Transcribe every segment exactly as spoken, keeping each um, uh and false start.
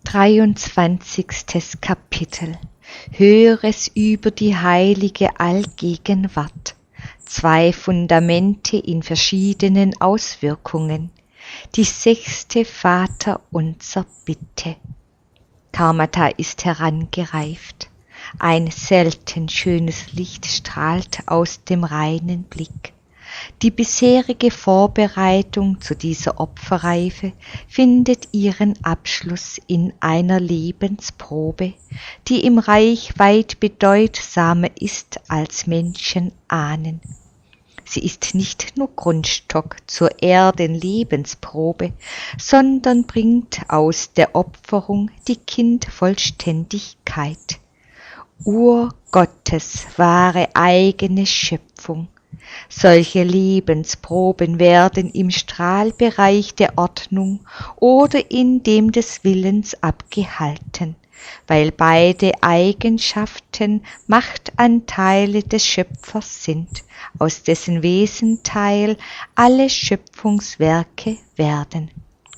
dreiundzwanzigstes Kapitel. Höheres über die heilige Allgegenwart. Zwei Fundamente in verschiedenen Auswirkungen. Die sechste Vaterunser Bitte. Karmata ist herangereift. Ein selten schönes Licht strahlt aus dem reinen Blick. Die bisherige Vorbereitung zu dieser Opferreife findet ihren Abschluss in einer Lebensprobe, die im Reich weit bedeutsamer ist, als Menschen ahnen. Sie ist nicht nur Grundstock zur Erdenlebensprobe, sondern bringt aus der Opferung die Kindvollständigkeit. Urgottes wahre eigene Schöpfung. Solche Lebensproben werden im Strahlbereich der Ordnung oder in dem des Willens abgehalten, weil beide Eigenschaften Machtanteile des Schöpfers sind, aus dessen Wesenteil alle Schöpfungswerke werden.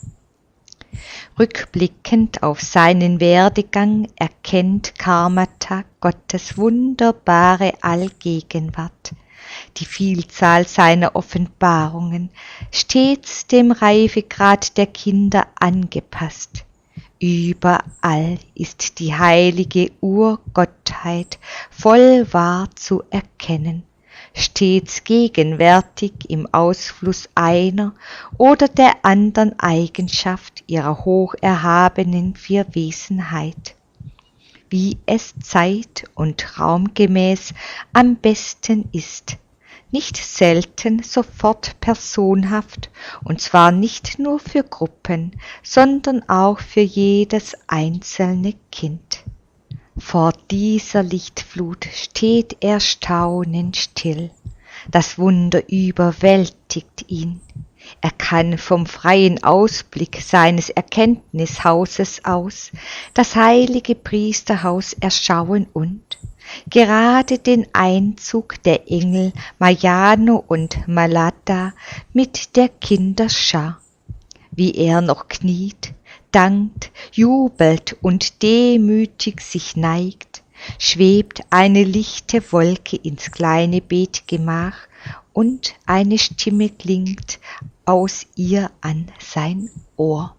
Rückblickend auf seinen Werdegang erkennt Karmata Gottes wunderbare Allgegenwart, die Vielzahl seiner Offenbarungen, stets dem Reifegrad der Kinder angepasst. Überall ist die heilige Urgottheit voll wahr zu erkennen, stets gegenwärtig im Ausfluss einer oder der andern Eigenschaft ihrer hocherhabenen Vierwesenheit, wie es zeit- und raumgemäß am besten ist, nicht selten sofort personhaft, und zwar nicht nur für Gruppen, sondern auch für jedes einzelne Kind. Vor dieser Lichtflut steht er staunend still. Das Wunder überwältigt ihn. Er kann vom freien Ausblick seines Erkenntnishauses aus das heilige Priesterhaus erschauen und gerade den Einzug der Engel Mayano und Malada mit der Kinderschar, wie er noch kniet, dankt, jubelt und demütig sich neigt, schwebt eine lichte Wolke ins kleine Betgemach und eine Stimme klingt aus ihr an sein Ohr.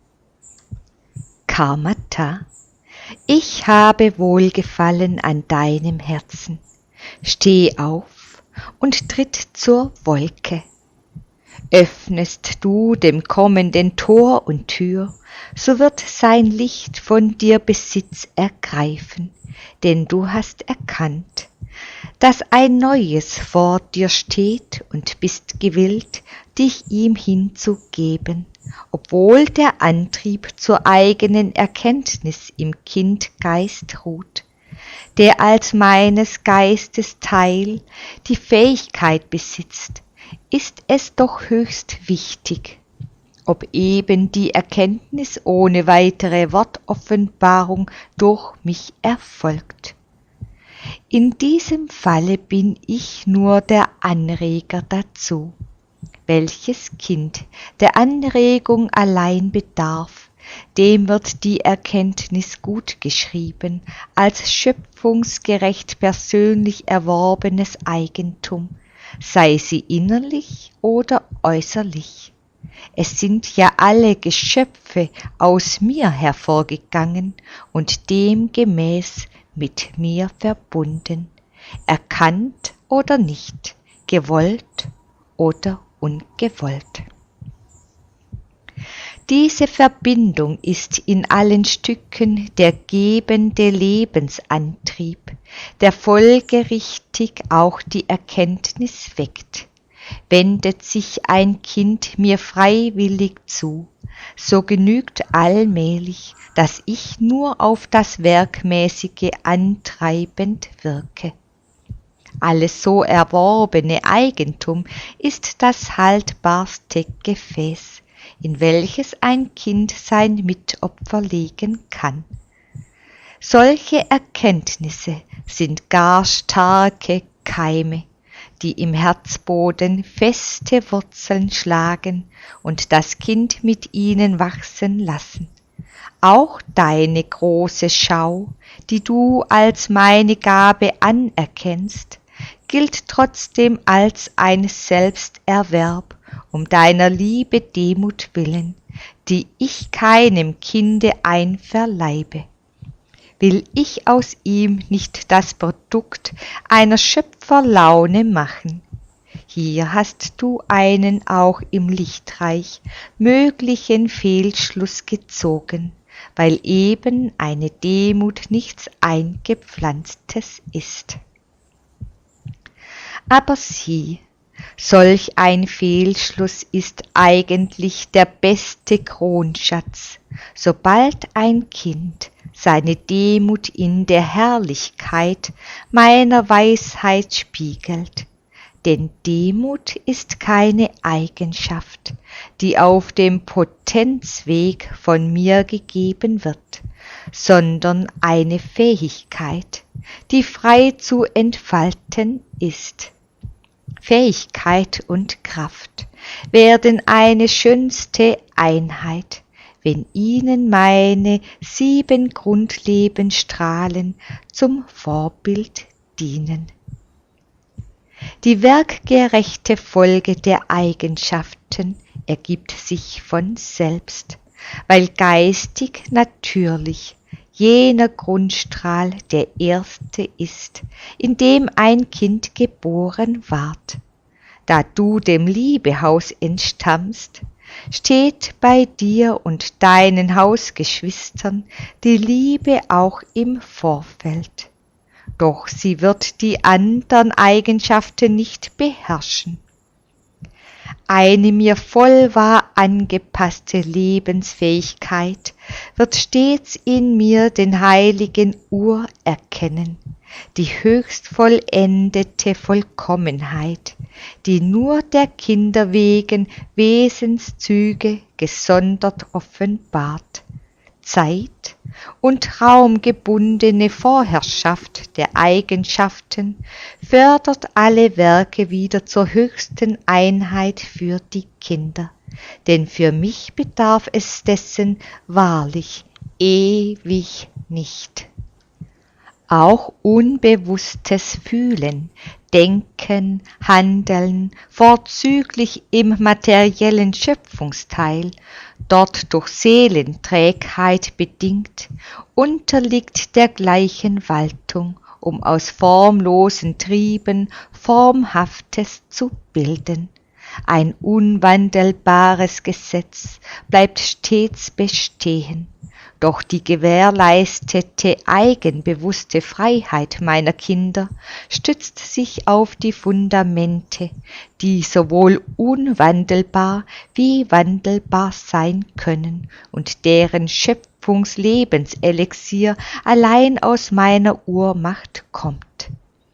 Karmata, ich habe Wohlgefallen an deinem Herzen. Steh auf und tritt zur Wolke. Öffnest du dem Kommenden Tor und Tür, so wird sein Licht von dir Besitz ergreifen, denn du hast erkannt, dass ein Neues vor dir steht und bist gewillt, dich ihm hinzugeben, obwohl der Antrieb zur eigenen Erkenntnis im Kindgeist ruht, der als meines Geistes Teil die Fähigkeit besitzt, ist es doch höchst wichtig, ob eben die Erkenntnis ohne weitere Wortoffenbarung durch mich erfolgt. In diesem Falle bin ich nur der Anreger dazu. Welches Kind der Anregung allein bedarf, dem wird die Erkenntnis gut geschrieben, als schöpfungsgerecht persönlich erworbenes Eigentum, sei sie innerlich oder äußerlich. Es sind ja alle Geschöpfe aus mir hervorgegangen und demgemäß mit mir verbunden, erkannt oder nicht, gewollt oder ungewollt. Diese Verbindung ist in allen Stücken der gebende Lebensantrieb, der folgerichtig auch die Erkenntnis weckt. Wendet sich ein Kind mir freiwillig zu, so genügt allmählich, dass ich nur auf das Werkmäßige antreibend wirke. Alles so erworbene Eigentum ist das haltbarste Gefäß, in welches ein Kind sein Mitopfer legen kann. Solche Erkenntnisse sind gar starke Keime, die im Herzboden feste Wurzeln schlagen und das Kind mit ihnen wachsen lassen. auch deine große Schau, die du als meine Gabe anerkennst, gilt trotzdem als ein Selbsterwerb, um deiner Liebe Demut willen, die ich keinem Kinde einverleibe. Will ich aus ihm nicht das Produkt einer Schöpferlaune machen? Hier hast du einen auch im Lichtreich möglichen Fehlschluss gezogen, weil eben eine Demut nichts Eingepflanztes ist. Aber sieh, solch ein Fehlschluss ist eigentlich der beste Kronschatz, sobald ein Kind seine Demut in der Herrlichkeit meiner Weisheit spiegelt. Denn Demut ist keine Eigenschaft, die auf dem Potenzweg von mir gegeben wird, sondern eine Fähigkeit, die frei zu entfalten ist. Fähigkeit und Kraft werden eine schönste Einheit, wenn ihnen meine sieben Grundlebensstrahlen zum Vorbild dienen. Die werkgerechte Folge der Eigenschaften ergibt sich von selbst, weil geistig natürlich jener Grundstrahl der erste ist, in dem ein Kind geboren ward. Da du dem Liebehaus entstammst, steht bei dir und deinen Hausgeschwistern die Liebe auch im Vorfeld. Doch sie wird die andern Eigenschaften nicht beherrschen. Eine mir vollwahr angepasste Lebensfähigkeit wird stets in mir den heiligen Ur erkennen, die höchst vollendete Vollkommenheit, die nur der Kinder wegen Wesenszüge gesondert offenbart. Zeit- und raumgebundene Vorherrschaft der Eigenschaften fördert alle Werke wieder zur höchsten Einheit für die Kinder, denn für mich bedarf es dessen wahrlich ewig nicht. Auch unbewusstes Fühlen, Denken, Handeln, vorzüglich im materiellen Schöpfungsteil, dort durch Seelenträgheit bedingt, unterliegt der gleichen Waltung, um aus formlosen Trieben Formhaftes zu bilden. Ein unwandelbares Gesetz bleibt stets bestehen. Doch die gewährleistete eigenbewusste Freiheit meiner Kinder stützt sich auf die Fundamente, die sowohl unwandelbar wie wandelbar sein können und deren Schöpfungslebenselixier allein aus meiner Urmacht kommt.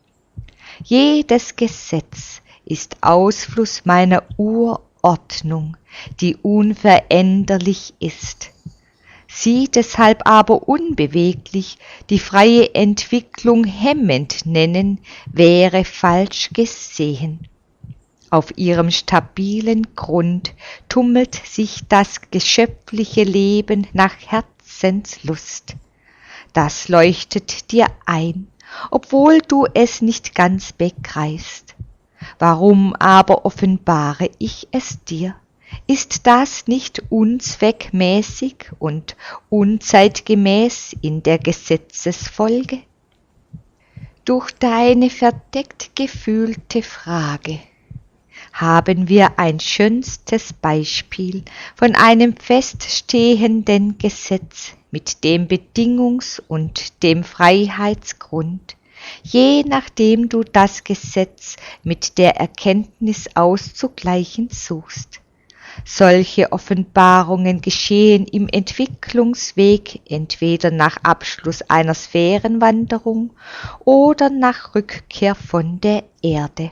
Jedes Gesetz ist Ausfluss meiner Urordnung, die unveränderlich ist. Sie deshalb aber unbeweglich, die freie Entwicklung hemmend nennen, wäre falsch gesehen. Auf ihrem stabilen Grund tummelt sich das geschöpfliche Leben nach Herzenslust. Das leuchtet dir ein, obwohl du es nicht ganz begreifst. Warum aber offenbare ich es dir? Ist das nicht unzweckmäßig und unzeitgemäß in der Gesetzesfolge? Durch deine verdeckt gefühlte Frage haben wir ein schönstes Beispiel von einem feststehenden Gesetz mit dem Bedingungs- und dem Freiheitsgrund, je nachdem du das Gesetz mit der Erkenntnis auszugleichen suchst. Solche Offenbarungen geschehen im Entwicklungsweg entweder nach Abschluss einer Sphärenwanderung oder nach Rückkehr von der Erde.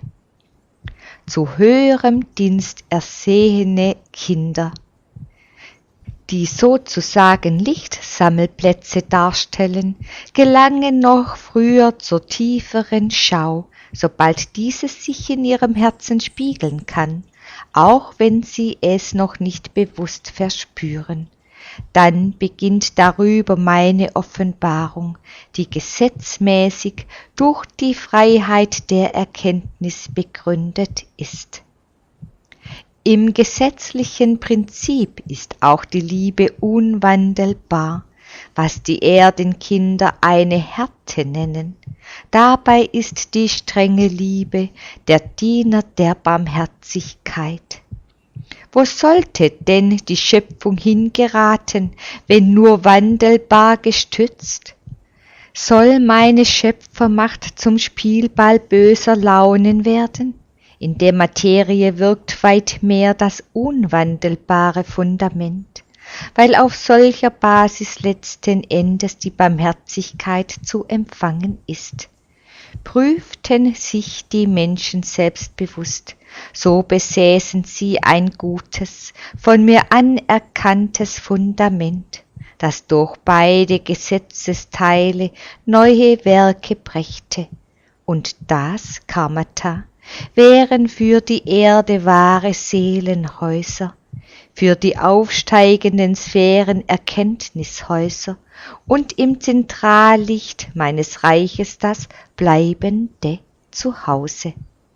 Zu höherem Dienst ersehene Kinder, die sozusagen Lichtsammelplätze darstellen, gelangen noch früher zur tieferen Schau, sobald dieses sich in ihrem Herzen spiegeln kann, auch wenn sie es noch nicht bewusst verspüren. dann beginnt darüber meine Offenbarung, die gesetzmäßig durch die Freiheit der Erkenntnis begründet ist. Im gesetzlichen Prinzip ist auch die Liebe unwandelbar, was die Erdenkinder eine Härte nennen. Dabei ist die strenge Liebe der Diener der Barmherzigkeit. Wo sollte denn die Schöpfung hingeraten, wenn nur wandelbar gestützt? Soll meine Schöpfermacht zum Spielball böser Launen werden? In der Materie wirkt weit mehr das unwandelbare Fundament, weil auf solcher Basis letzten Endes die Barmherzigkeit zu empfangen ist. Prüften sich die Menschen selbstbewusst, so besäßen sie ein gutes, von mir anerkanntes Fundament, das durch beide Gesetzesteile neue Werke brächte. Und das, Karmata, wären für die Erde wahre Seelenhäuser, für die aufsteigenden Sphären Erkenntnishäuser und im Zentrallicht meines Reiches das bleibende Zuhause.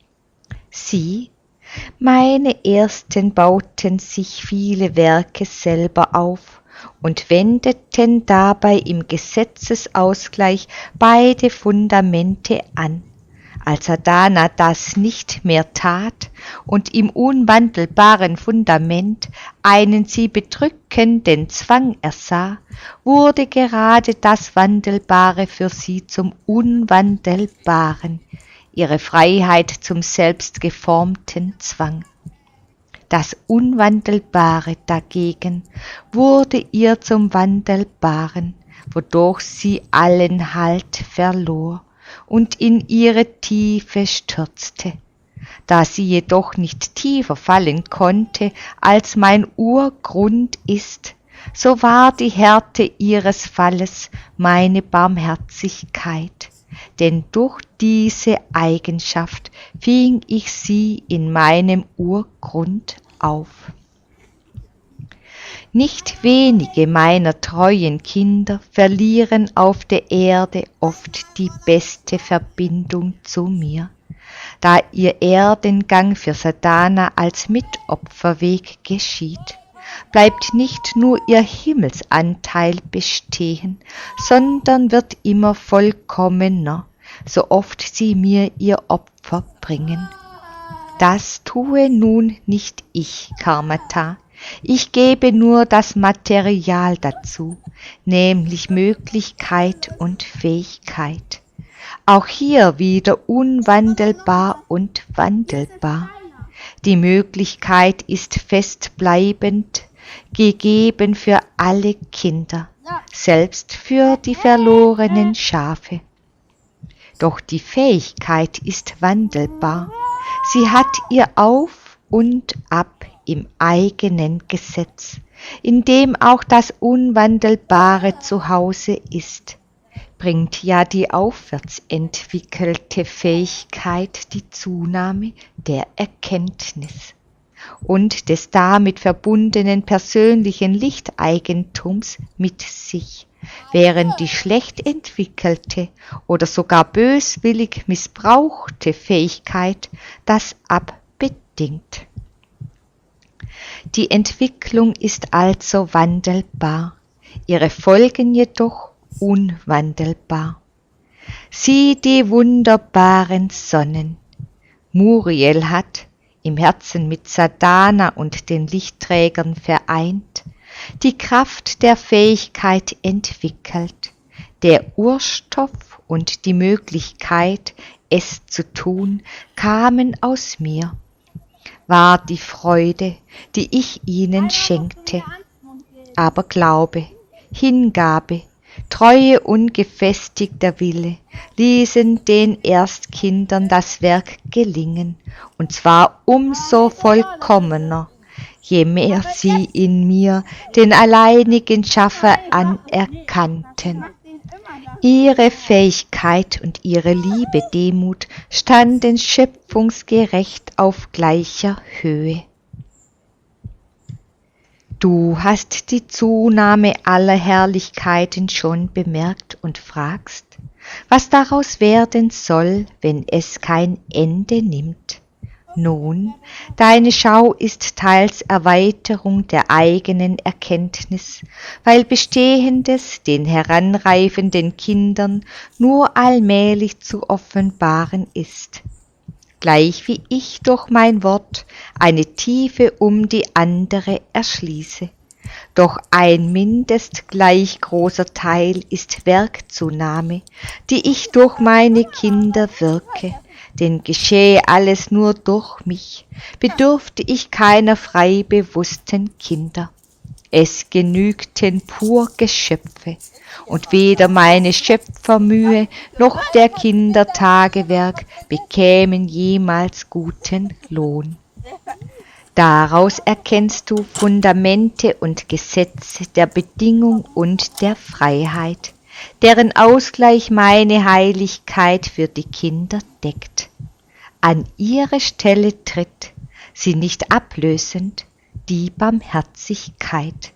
Sie, meine Ersten, bauten sich viele Werke selber auf und wendeten dabei im Gesetzesausgleich beide Fundamente an. Als Sadhana das nicht mehr tat und im unwandelbaren Fundament einen sie bedrückenden Zwang ersah, wurde gerade das Wandelbare für sie zum Unwandelbaren, ihre Freiheit zum selbstgeformten Zwang. Das Unwandelbare dagegen wurde ihr zum Wandelbaren, wodurch sie allen Halt verlor und in ihre Tiefe stürzte. Da sie jedoch nicht tiefer fallen konnte, als mein Urgrund ist, so war die Härte ihres Falles meine Barmherzigkeit, denn durch diese Eigenschaft fing ich sie in meinem Urgrund auf. Nicht wenige meiner treuen Kinder verlieren auf der Erde oft die beste Verbindung zu mir, da ihr Erdengang für Sadhana als Mitopferweg geschieht. Bleibt nicht nur ihr Himmelsanteil bestehen, sondern wird immer vollkommener, so oft sie mir ihr Opfer bringen. Das tue nun nicht ich, Karmata. Ich gebe nur das Material dazu, nämlich Möglichkeit und Fähigkeit. Auch hier wieder unwandelbar und wandelbar. Die Möglichkeit ist festbleibend, gegeben für alle Kinder, selbst für die verlorenen Schafe. Doch die Fähigkeit ist wandelbar. Sie hat ihr Auf und Ab im eigenen Gesetz, in dem auch das Unwandelbare zu Hause ist, bringt ja die aufwärts entwickelte Fähigkeit die Zunahme der Erkenntnis und des damit verbundenen persönlichen Lichteigentums mit sich, während die schlecht entwickelte oder sogar böswillig missbrauchte Fähigkeit das abbedingt. Die Entwicklung ist also wandelbar, ihre Folgen jedoch unwandelbar. Sieh die wunderbaren Sonnen. Muriel hat, im Herzen mit Sadhana und den Lichtträgern vereint, die Kraft der Fähigkeit entwickelt, der Urstoff und die Möglichkeit, es zu tun, kamen aus mir. War die Freude, die ich ihnen schenkte. Aber Glaube, Hingabe, Treue und gefestigter Wille ließen den Erstkindern das Werk gelingen, und zwar umso vollkommener, je mehr sie in mir den alleinigen Schaffer anerkannten. Ihre Fähigkeit und ihre liebe Demut standen schöpfungsgerecht auf gleicher Höhe. Du hast die Zunahme aller Herrlichkeiten schon bemerkt und fragst, was daraus werden soll, wenn es kein Ende nimmt. Nun, deine Schau ist teils Erweiterung der eigenen Erkenntnis, weil Bestehendes den heranreifenden Kindern nur allmählich zu offenbaren ist. Gleich wie ich durch mein Wort eine Tiefe um die andere erschließe. Doch ein mindest gleich großer Teil ist Werkzunahme, die ich durch meine Kinder wirke, denn geschehe alles nur durch mich, bedürfte ich keiner frei bewussten Kinder. Es genügten pur Geschöpfe, und weder meine Schöpfermühe noch der Kinder Tagewerk bekämen jemals guten Lohn. Daraus erkennst du Fundamente und Gesetze der Bedingung und der Freiheit, deren Ausgleich meine Heiligkeit für die Kinder deckt. An ihre Stelle tritt, sie nicht ablösend, die Barmherzigkeit.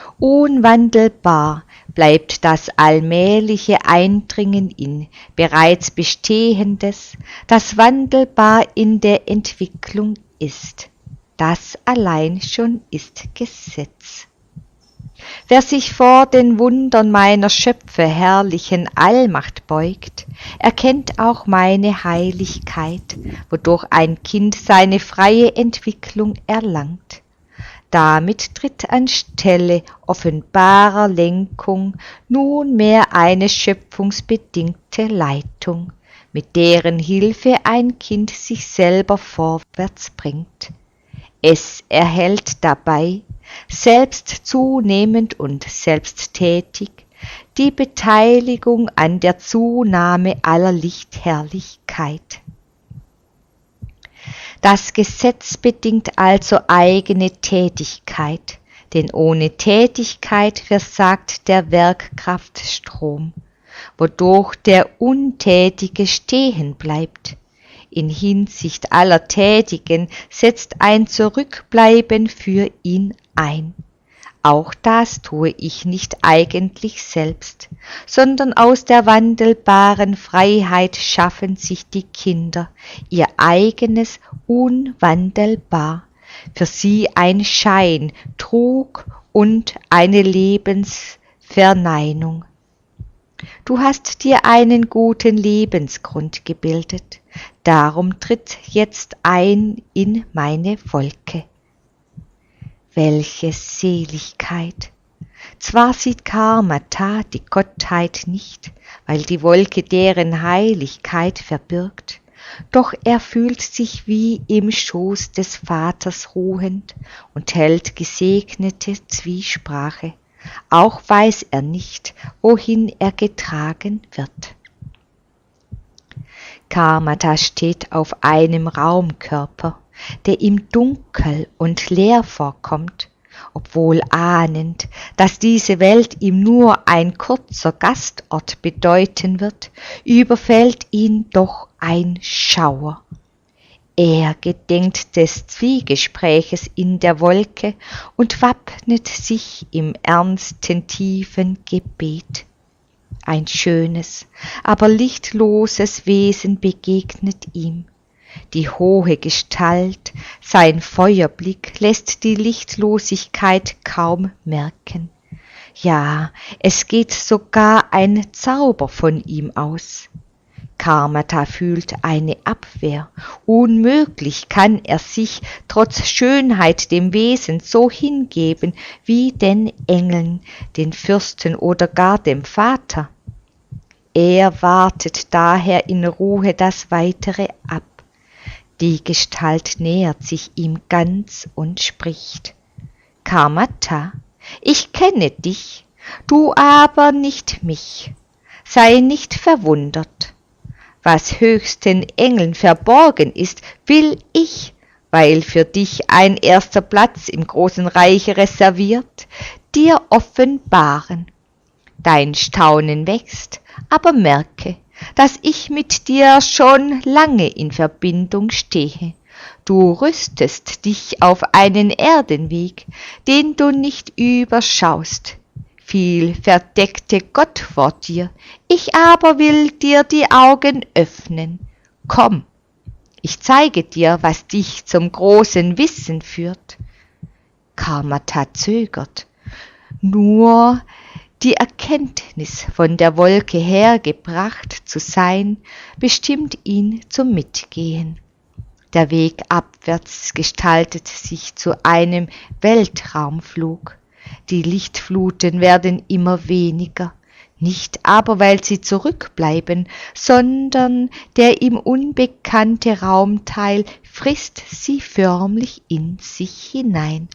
Unwandelbar bleibt das allmähliche Eindringen in bereits Bestehendes, das wandelbar in der Entwicklung ist. Das allein schon ist Gesetz. Wer sich vor den Wundern meiner Schöpfe herrlichen Allmacht beugt, erkennt auch meine Heiligkeit, wodurch ein Kind seine freie Entwicklung erlangt. Damit tritt anstelle offenbarer Lenkung nunmehr eine schöpfungsbedingte Leitung, mit deren Hilfe ein Kind sich selber vorwärts bringt. Es erhält dabei, selbst zunehmend und selbsttätig, die Beteiligung an der Zunahme aller Lichtherrlichkeit. Das Gesetz bedingt also eigene Tätigkeit, denn ohne Tätigkeit versagt der Werkkraftstrom, wodurch der Untätige stehen bleibt. In Hinsicht aller Tätigen setzt ein Zurückbleiben für ihn ein. Auch das tue ich nicht eigentlich selbst, sondern aus der wandelbaren Freiheit schaffen sich die Kinder ihr eigenes unwandelbar, für sie ein Schein, Trug und eine Lebensverneinung. Du hast dir einen guten Lebensgrund gebildet, darum tritt jetzt ein in meine Wolke. Welche Seligkeit! Zwar sieht Karmata die Gottheit nicht, weil die Wolke deren Heiligkeit verbirgt, doch er fühlt sich wie im Schoß des Vaters ruhend und hält gesegnete Zwiesprache, auch weiß er nicht, wohin er getragen wird. Karmata steht auf einem Raumkörper, der ihm dunkel und leer vorkommt, obwohl ahnend, dass diese Welt ihm nur ein kurzer Gastort bedeuten wird, überfällt ihn doch ein Schauer. Er gedenkt des Zwiegespräches in der Wolke und wappnet sich im ernsten, tiefen Gebet. Ein schönes, aber lichtloses Wesen begegnet ihm. Die hohe Gestalt, sein Feuerblick lässt die Lichtlosigkeit kaum merken. Ja, es geht sogar ein Zauber von ihm aus. Karmata fühlt eine Abwehr. Unmöglich kann er sich trotz Schönheit dem Wesen so hingeben wie den Engeln, den Fürsten oder gar dem Vater. Er wartet daher in Ruhe das Weitere ab. Die Gestalt nähert sich ihm ganz und spricht: Karmata, ich kenne dich, du aber nicht mich. Sei nicht verwundert. Was höchsten Engeln verborgen ist, will ich, weil für dich ein erster Platz im großen Reich reserviert, dir offenbaren. Dein Staunen wächst, aber merke, dass ich mit dir schon lange in Verbindung stehe, du rüstest dich auf einen Erdenweg, den du nicht überschaust. Viel verdeckte Gott vor dir, ich aber will dir die Augen öffnen. Komm, ich zeige dir, was dich zum großen Wissen führt. Karmata zögert, nur die Erkenntnis von der Wolke hergebracht zu sein, bestimmt ihn zum Mitgehen. Der Weg abwärts gestaltet sich zu einem Weltraumflug. Die Lichtfluten werden immer weniger, nicht aber, weil sie zurückbleiben, sondern der ihm unbekannte Raumteil frisst sie förmlich in sich hinein.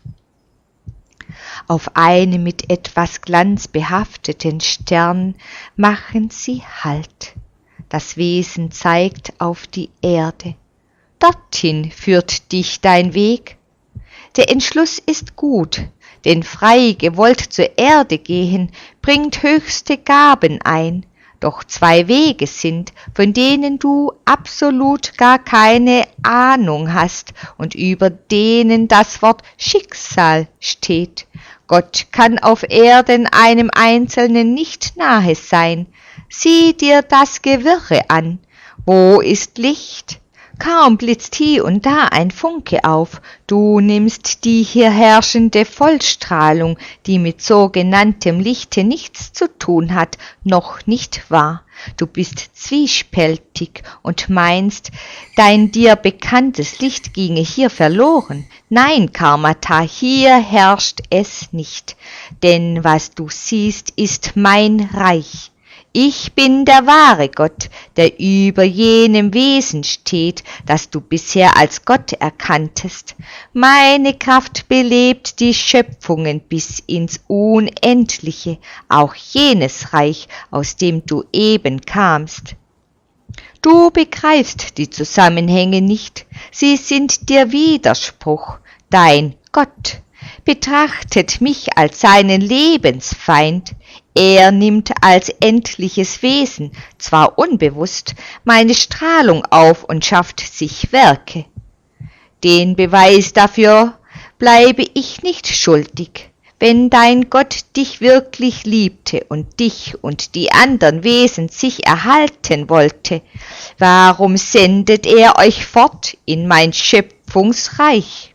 Auf einem mit etwas Glanz behafteten Stern machen sie Halt. Das Wesen zeigt auf die Erde. Dorthin führt dich dein Weg. Der Entschluss ist gut, denn frei gewollt zur Erde gehen, bringt höchste Gaben ein. Doch zwei Wege sind, von denen du absolut gar keine Ahnung hast und über denen das Wort Schicksal steht. Gott kann auf Erden einem Einzelnen nicht nahe sein. Sieh dir das Gewirre an. Wo ist Licht? Kaum blitzt hier und da ein Funke auf, du nimmst die hier herrschende Vollstrahlung, die mit sogenanntem Lichte nichts zu tun hat, noch nicht wahr. Du bist zwiespältig und meinst, dein dir bekanntes Licht ginge hier verloren. Nein, Karmata, hier herrscht es nicht, denn was du siehst, ist mein Reich. Ich bin der wahre Gott, der über jenem Wesen steht, das du bisher als Gott erkanntest. Meine Kraft belebt die Schöpfungen bis ins Unendliche, auch jenes Reich, aus dem du eben kamst. Du begreifst die Zusammenhänge nicht, sie sind dir Widerspruch. Dein Gott betrachtet mich als seinen Lebensfeind. Er nimmt als endliches Wesen, zwar unbewusst, meine Strahlung auf und schafft sich Werke. Den Beweis dafür bleibe ich nicht schuldig. Wenn dein Gott dich wirklich liebte und dich und die anderen Wesen sich erhalten wollte, warum sendet er euch fort in mein Schöpfungsreich?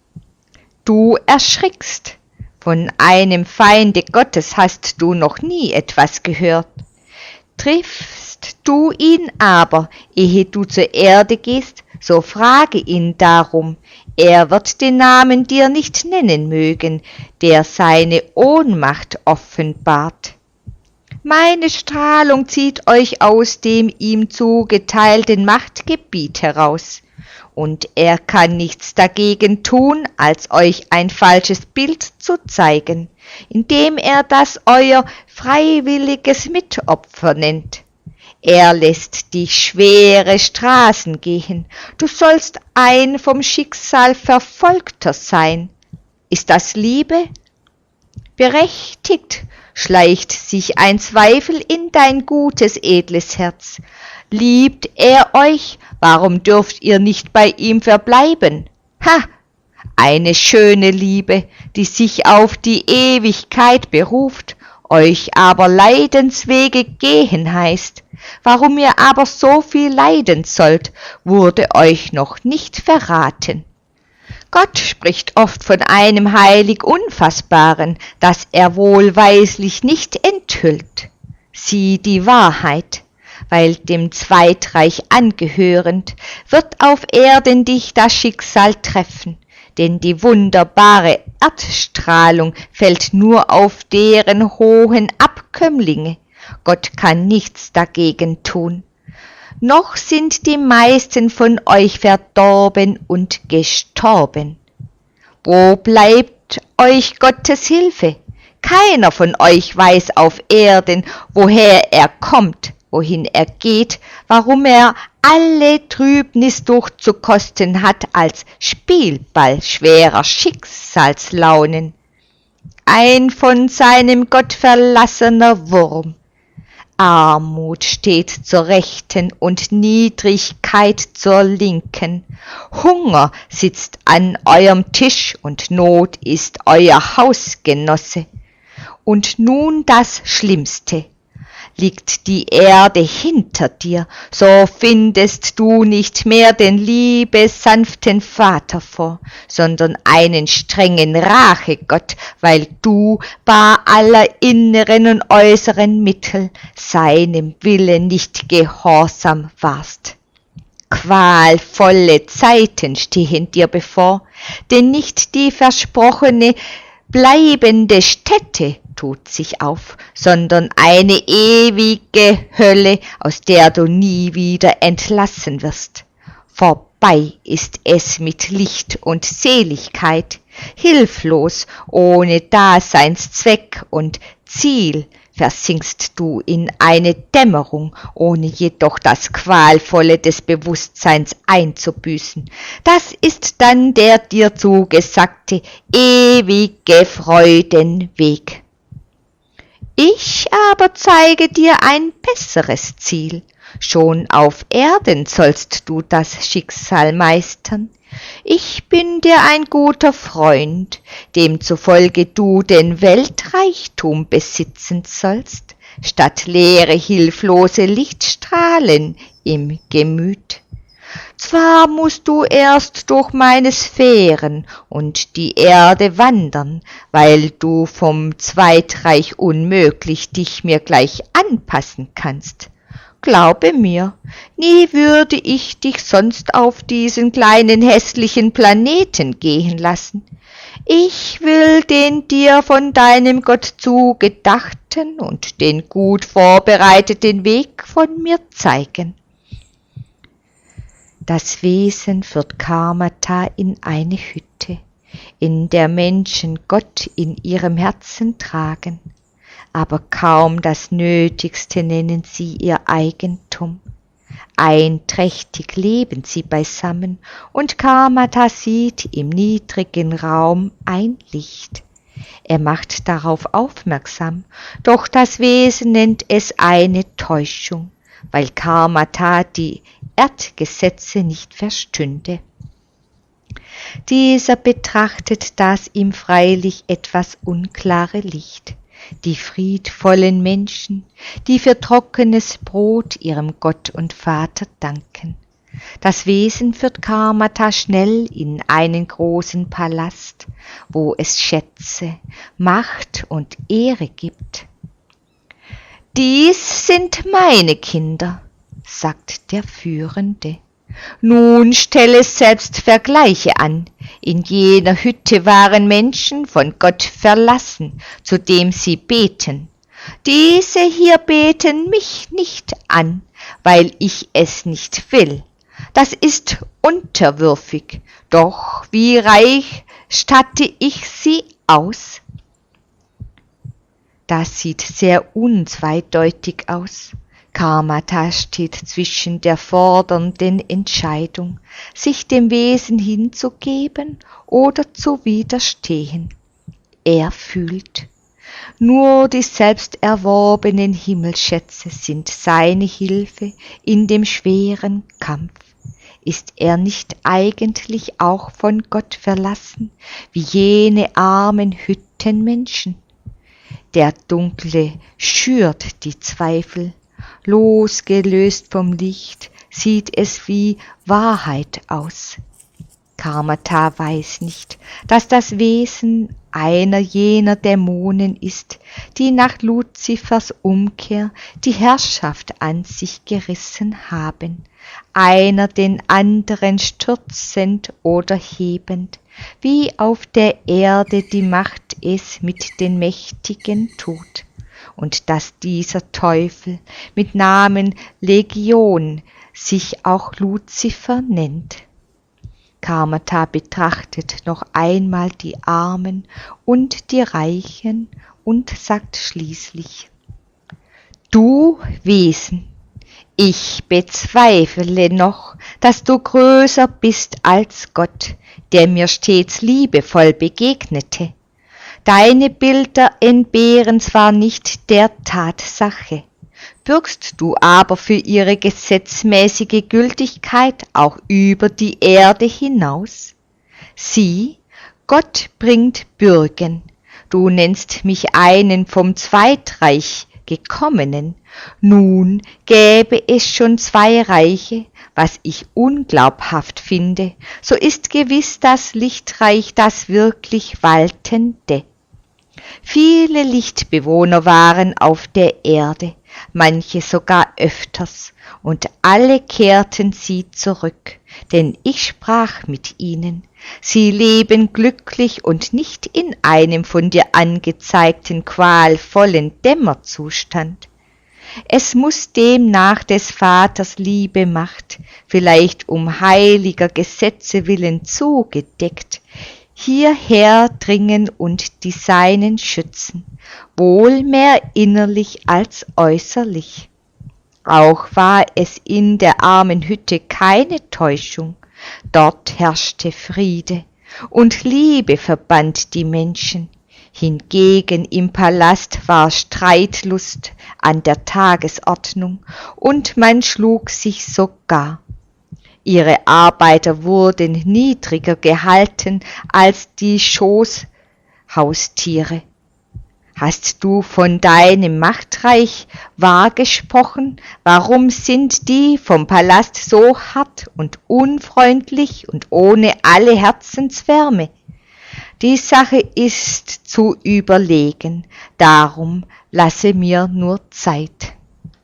Du erschrickst. Von einem Feinde Gottes hast du noch nie etwas gehört. Triffst du ihn aber, ehe du zur Erde gehst, so frage ihn darum. Er wird den Namen dir nicht nennen mögen, der seine Ohnmacht offenbart. Meine Strahlung zieht euch aus dem ihm zugeteilten Machtgebiet heraus. Und er kann nichts dagegen tun, als euch ein falsches Bild zu zeigen, indem er das euer freiwilliges Mitopfer nennt. Er lässt dich schwere Straßen gehen, du sollst ein vom Schicksal Verfolgter sein. Ist das Liebe? Berechtigt schleicht sich ein Zweifel in dein gutes, edles Herz. Liebt er euch, warum dürft ihr nicht bei ihm verbleiben? Ha! Eine schöne Liebe, die sich auf die Ewigkeit beruft, euch aber Leidenswege gehen heißt. Warum ihr aber so viel leiden sollt, wurde euch noch nicht verraten. Gott spricht oft von einem heilig Unfassbaren, das er wohlweislich nicht enthüllt. Sieh die Wahrheit. Weil dem Zweitreich angehörend, wird auf Erden dich das Schicksal treffen, denn die wunderbare Erdstrahlung fällt nur auf deren hohen Abkömmlinge. Gott kann nichts dagegen tun. Noch sind die meisten von euch verdorben und gestorben. Wo bleibt euch Gottes Hilfe? Keiner von euch weiß auf Erden, woher er kommt, wohin er geht, warum er alle Trübnis durchzukosten hat als Spielball schwerer Schicksalslaunen. Ein von seinem Gott verlassener Wurm. Armut steht zur Rechten und Niedrigkeit zur Linken. Hunger sitzt an eurem Tisch und Not ist euer Hausgenosse. Und nun das Schlimmste. Liegt die Erde hinter dir, so findest du nicht mehr den liebe, sanften Vater vor, sondern einen strengen Rachegott, weil du bei aller inneren und äußeren Mittel seinem Willen nicht gehorsam warst. Qualvolle Zeiten stehen dir bevor, denn nicht die versprochene bleibende Stätte tut sich auf, sondern eine ewige Hölle, aus der du nie wieder entlassen wirst. Vorbei ist es mit Licht und Seligkeit, hilflos, ohne Daseinszweck und Ziel, versinkst du in eine Dämmerung, ohne jedoch das Qualvolle des Bewusstseins einzubüßen. Das ist dann der dir zugesagte, ewige Freudenweg. Ich aber zeige dir ein besseres Ziel. Schon auf Erden sollst du das Schicksal meistern. Ich bin dir ein guter Freund, demzufolge du den Weltreichtum besitzen sollst, statt leere, hilflose Lichtstrahlen im Gemüt. Zwar musst du erst durch meine Sphären und die Erde wandern, weil du vom Zweitreich unmöglich dich mir gleich anpassen kannst. Glaube mir, nie würde ich dich sonst auf diesen kleinen hässlichen Planeten gehen lassen. Ich will den dir von deinem Gott zugedachten und den gut vorbereiteten Weg von mir zeigen. Das Wesen führt Karmata in eine Hütte, in der Menschen Gott in ihrem Herzen tragen, aber kaum das Nötigste nennen sie ihr Eigentum. Einträchtig leben sie beisammen, und Karmata sieht im niedrigen Raum ein Licht. Er macht darauf aufmerksam, doch das Wesen nennt es eine Täuschung, weil Karmata die Erdgesetze nicht verstünde. Dieser betrachtet das ihm freilich etwas unklare Licht, die friedvollen Menschen, die für trockenes Brot ihrem Gott und Vater danken. Das Wesen führt Karmata schnell in einen großen Palast, wo es Schätze, Macht und Ehre gibt. »Dies sind meine Kinder«, sagt der Führende. »Nun stelle selbst Vergleiche an. In jener Hütte waren Menschen von Gott verlassen, zu dem sie beten. Diese hier beten mich nicht an, weil ich es nicht will. Das ist unterwürfig, doch wie reich statte ich sie aus?« Das sieht sehr unzweideutig aus. Karmata steht zwischen der fordernden Entscheidung, sich dem Wesen hinzugeben oder zu widerstehen. Er fühlt. Nur die selbst erworbenen Himmelsschätze sind seine Hilfe in dem schweren Kampf. Ist er nicht eigentlich auch von Gott verlassen, wie jene armen Hüttenmenschen? Der Dunkle schürt die Zweifel. Losgelöst vom Licht sieht es wie Wahrheit aus. Karmata weiß nicht, dass das Wesen einer jener Dämonen ist, die nach Luzifers Umkehr die Herrschaft an sich gerissen haben, einer den anderen stürzend oder hebend, wie auf der Erde die Macht es mit den Mächtigen tut. Und dass dieser Teufel mit Namen Legion sich auch Luzifer nennt. Karmata betrachtet noch einmal die Armen und die Reichen und sagt schließlich: »Du Wesen, ich bezweifle noch, dass du größer bist als Gott, der mir stets liebevoll begegnete. Deine Bilder entbehren zwar nicht der Tatsache, bürgst du aber für ihre gesetzmäßige Gültigkeit auch über die Erde hinaus? Sieh, Gott bringt Bürgen, du nennst mich einen vom Zweitreich gekommenen, nun gäbe es schon zwei Reiche, was ich unglaubhaft finde, so ist gewiss das Lichtreich das wirklich Waltende. Viele Lichtbewohner waren auf der Erde, manche sogar öfters, und alle kehrten sie zurück, denn ich sprach mit ihnen. Sie leben glücklich und nicht in einem von dir angezeigten qualvollen Dämmerzustand. Es muß demnach des Vaters Liebe macht, vielleicht um heiliger Gesetze willen zugedeckt, hierher dringen und die Seinen schützen, wohl mehr innerlich als äußerlich. Auch war es in der armen Hütte keine Täuschung, dort herrschte Friede, und Liebe verband die Menschen, hingegen im Palast war Streitlust an der Tagesordnung, und man schlug sich sogar. Ihre Arbeiter wurden niedriger gehalten als die Schoßhaustiere. Hast du von deinem Machtreich wahr gesprochen? Warum sind die vom Palast so hart und unfreundlich und ohne alle Herzenswärme? Die Sache ist zu überlegen, darum lasse mir nur Zeit.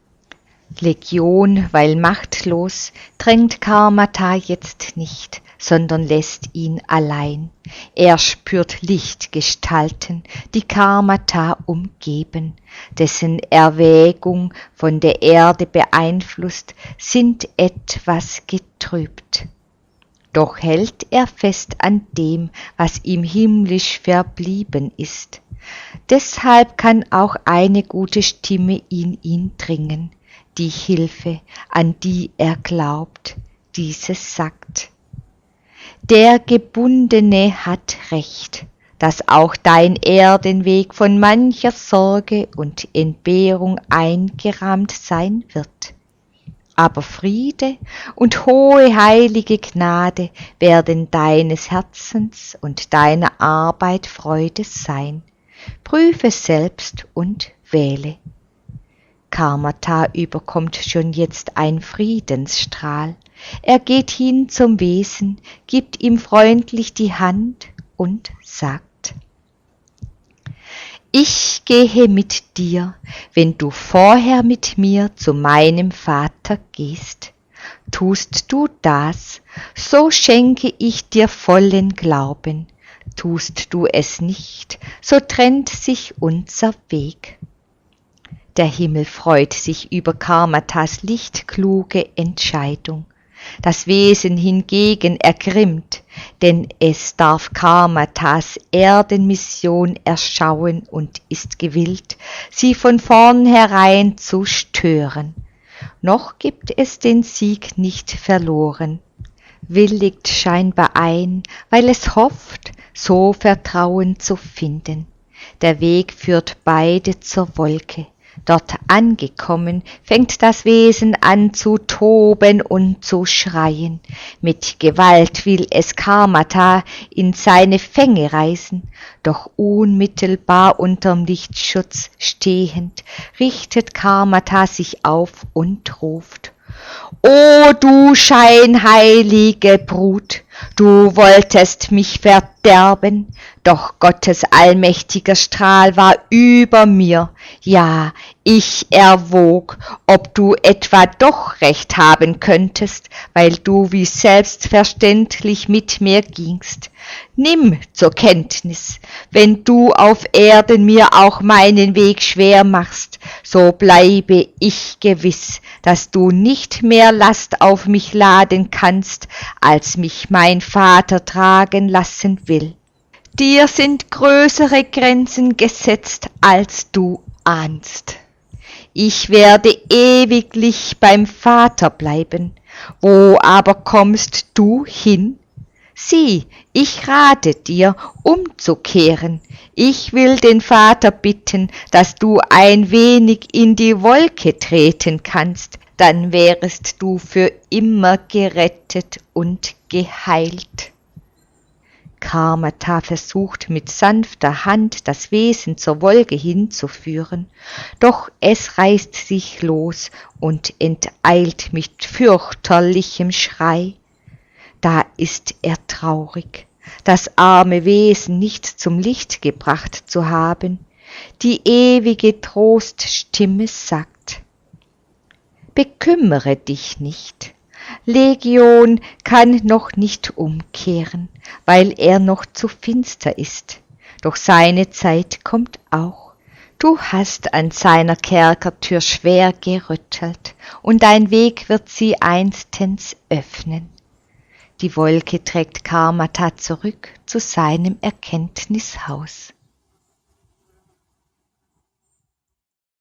Legion, weil machtlos, drängt Karmata jetzt nicht, sondern lässt ihn allein. Er spürt Lichtgestalten, die Karmata umgeben, dessen Erwägung von der Erde beeinflusst, sind etwas getrübt. Doch hält er fest an dem, was ihm himmlisch verblieben ist. Deshalb kann auch eine gute Stimme in ihn dringen, die Hilfe, an die er glaubt, dieses sagt. Der Gebundene hat Recht, dass auch dein Erdenweg von mancher Sorge und Entbehrung eingerahmt sein wird. Aber Friede und hohe heilige Gnade werden deines Herzens und deiner Arbeit Freude sein. Prüfe selbst und wähle. Karmata überkommt schon jetzt ein Friedensstrahl. Er geht hin zum Wesen, gibt ihm freundlich die Hand und sagt: Ich gehe mit dir, wenn du vorher mit mir zu meinem Vater gehst. Tust du das, so schenke ich dir vollen Glauben. Tust du es nicht, so trennt sich unser Weg. Der Himmel freut sich über Karmatas lichtkluge Entscheidung. Das Wesen hingegen ergrimmt, denn es darf Karmatas Erdenmission erschauen und ist gewillt, sie von vornherein zu stören. Noch gibt es den Sieg nicht verloren, willigt scheinbar ein, weil es hofft, so Vertrauen zu finden. Der Weg führt beide zur Wolke. Dort angekommen, fängt das Wesen an zu toben und zu schreien. Mit Gewalt will es Karmata in seine Fänge reißen, doch unmittelbar unterm Lichtschutz stehend, richtet Karmata sich auf und ruft: O du scheinheilige Brut, du wolltest mich verderben, doch Gottes allmächtiger Strahl war über mir. Ja, ich erwog, ob du etwa doch recht haben könntest, weil du wie selbstverständlich mit mir gingst. Nimm zur Kenntnis, wenn du auf Erden mir auch meinen Weg schwer machst, so bleibe ich gewiss, dass du nicht mehr Last auf mich laden kannst, als mich mein Vater tragen lassen will. Dir sind größere Grenzen gesetzt, als du ahnst. Ich werde ewiglich beim Vater bleiben. Wo aber kommst du hin? Sieh, ich rate dir, umzukehren. Ich will den Vater bitten, dass du ein wenig in die Wolke treten kannst, dann wärest du für immer gerettet und geheilt. Karmata versucht mit sanfter Hand das Wesen zur Wolke hinzuführen, doch es reißt sich los und enteilt mit fürchterlichem Schrei. Da ist er traurig, das arme Wesen nicht zum Licht gebracht zu haben. Die ewige Troststimme sagt: Bekümmere dich nicht, Legion kann noch nicht umkehren, weil er noch zu finster ist, doch seine Zeit kommt auch. Du hast an seiner Kerkertür schwer gerüttelt, und dein Weg wird sie einstens öffnen. Die Wolke trägt Karmata zurück zu seinem Erkenntnishaus.